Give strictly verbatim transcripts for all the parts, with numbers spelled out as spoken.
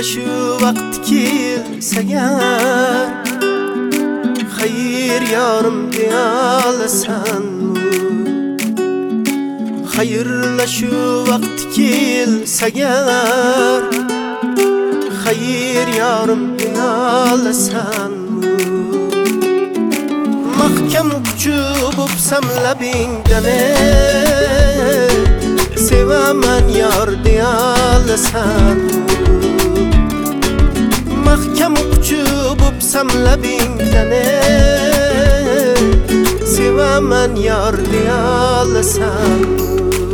shu vaqt kelsa agar xayr yorim deyalasanmi? Xayrla shu vaqt kelsa agar xayr yorim deyalasanmi? Mahkam quchib o'psam labingdan sevaman yor deyalasanmi? Mahkam quchib o'psam labingdan sevaman yor deyalasanmi?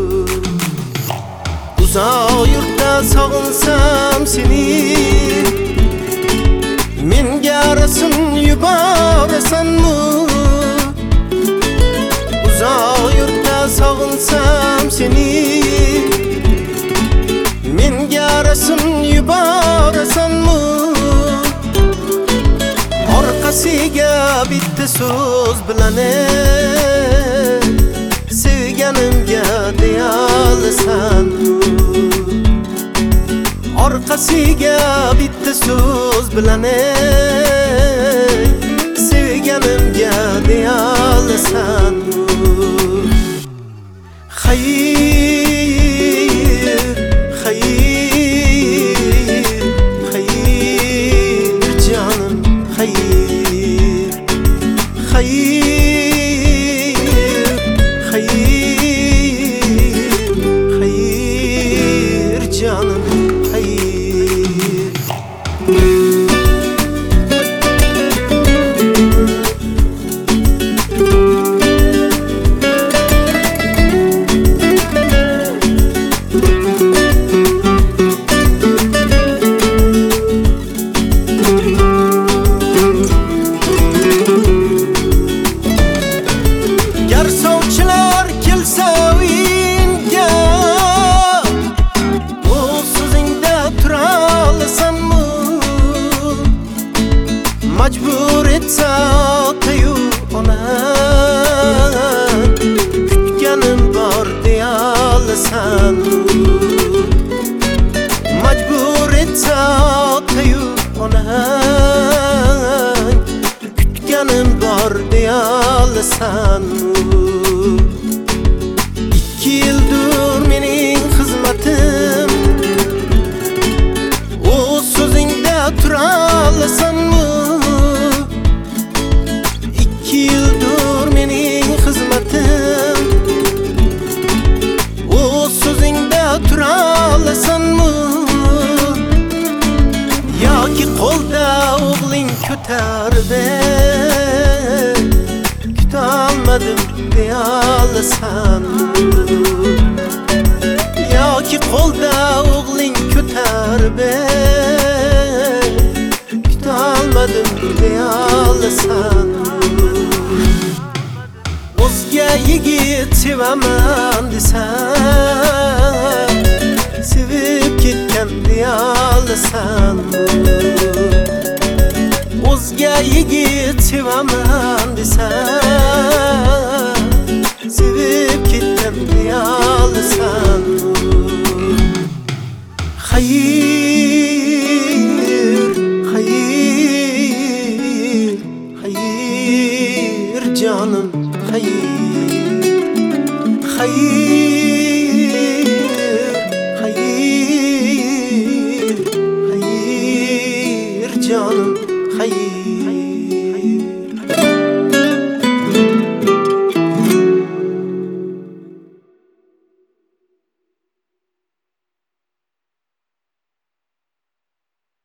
Uzoq yurtda sog'insam seni menga rasul yuborasanmi? Uzoq yurtda sog'insam seni menga rasul yuborasanmi? Orqasiga bitta so'z bilan sevganimga deyalasanmi? Orqasiga bitta so'z bilan sevganimga deyalasanmi? Xayr, xayr, xayr canım, xayr, xayr, xayr, xayr canım, xayr. Majbur etsa tayu ona kutganim bor deyalasanmi? Majbur etsa tayu ona kutganim bor deyalasanmi? Ikki yildir mening xizmatim o'z so'zingda turalasanmi? Yoki qo'lda o'g'ling ko'tarib kutolmadim deyalasanmi? Yoki qo'lda o'g'ling ko'tarib kutolmadim deyalasanmi? O'zga yigit sevaman desam sevib ketgan deyalasanmi? O'zga yigit sevaman desam